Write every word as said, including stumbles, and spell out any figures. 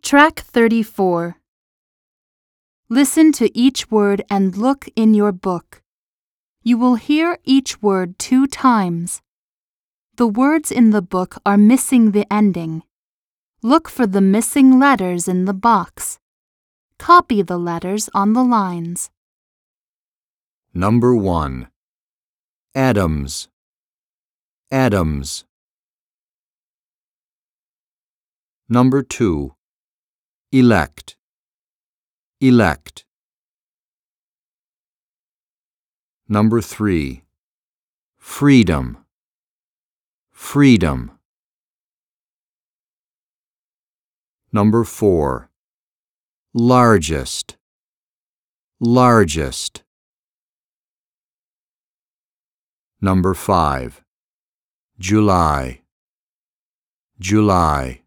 Track thirty-four. Listen to each word and look in your book. You will hear each word two times. The words in the book are missing the ending. Look for the missing letters in the box. Copy the letters on the lines. Number one. Adams. Adams. Number two. Elect. Elect. Number three. Freedom. Freedom. Number four. Largest. Largest. Number five. July. July.